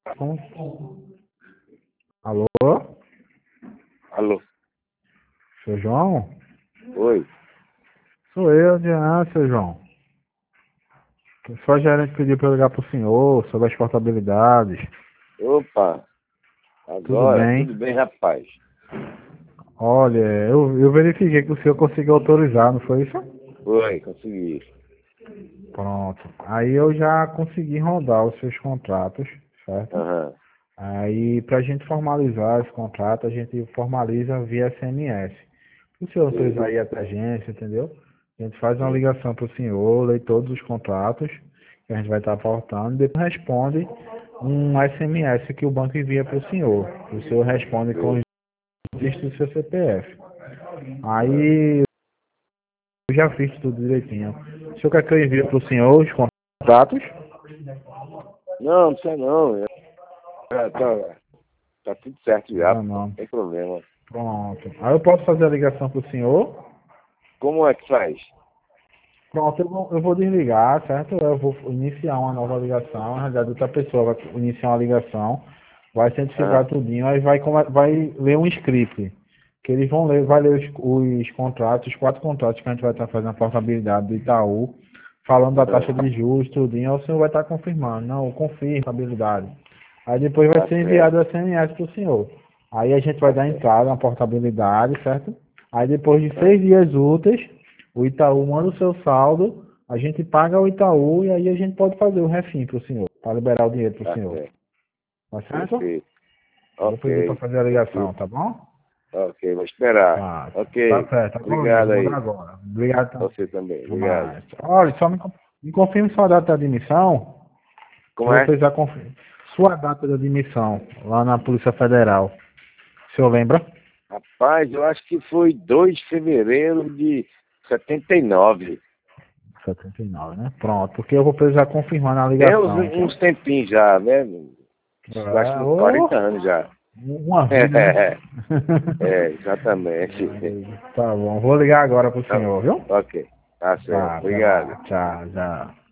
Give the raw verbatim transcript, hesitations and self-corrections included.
Como- Alô? Alô? Seu João? Oi? Sou eu, Diana, seu João. Só a gerente pediu para eu ligar para o senhor sobre as portabilidades. Opa, Tudo agora, tudo bem? bem, rapaz? Olha, eu, eu verifiquei que o senhor conseguiu autorizar, não foi isso? Oi, consegui. Pronto. Aí eu já consegui rodar os seus contratos, certo? Aham. Aí, para a gente formalizar esse contrato, a gente formaliza via S M S. O senhor não Sim, precisar ir até a agência, entendeu? A gente faz uma sim, ligação para o senhor, lê todos os contratos que a gente vai estar aportando, e depois responde um S M S que o banco envia para o senhor. O senhor responde com sim. os dígitos do seu C P F. Aham. Aí eu já fiz tudo direitinho. O senhor quer que eu envie para o senhor os contratos? Não, não precisa não. Já tá, tá tudo certo já, Não, pô. Não não. tem problema. Pronto. Aí eu posso fazer a ligação para o senhor? Como é que faz? Pronto, eu vou, eu vou desligar, certo? Eu vou iniciar uma nova ligação. Na realidade, outra pessoa vai iniciar uma ligação, vai cientificar Aham. tudinho, aí vai, come- vai ler um script. Que eles vão ler, vai ler os, os contratos, os quatro contratos que a gente vai estar fazendo a portabilidade do Itaú, falando da taxa Aham. de juros, tudinho, aí o senhor vai estar confirmando. Não, confirma a habilidade. Aí depois vai Tá ser enviado certo, o S M S para o senhor. Aí a gente vai tá dar certo. entrada na portabilidade, certo? Aí depois de Aham. seis dias úteis, o Itaú manda o seu saldo, a gente paga o Itaú e aí a gente pode fazer o refim para o senhor, para liberar o dinheiro para o Tá senhor. certo. Tá certo? Perfeito. Vou pedir para Ok. fazer a ligação, Tranquilo. tá bom? Ok, vou esperar. Tá, tá Ok. certo, tá bom, Obrigado vou mandar aí. agora. Obrigado também. Você também. Até Obrigado. mais. Olha, só me, con- me confirme sua data de admissão, que Como eu vou é? precisar confirmar. Sua data de admissão lá na Polícia Federal. O senhor lembra? Rapaz, eu acho que foi dois de fevereiro de setenta e nove. setenta e nove, né? Pronto, porque eu vou precisar confirmar na Tem uns, ligação. uns tempinhos já, né? Eu acho É, que uns ô, quarenta anos já. uma vida, né? É, exatamente. Tá bom, vou ligar agora pro senhor, viu? Ok, tá certo. Tá, até Obrigado. mais. Tchau, tchau.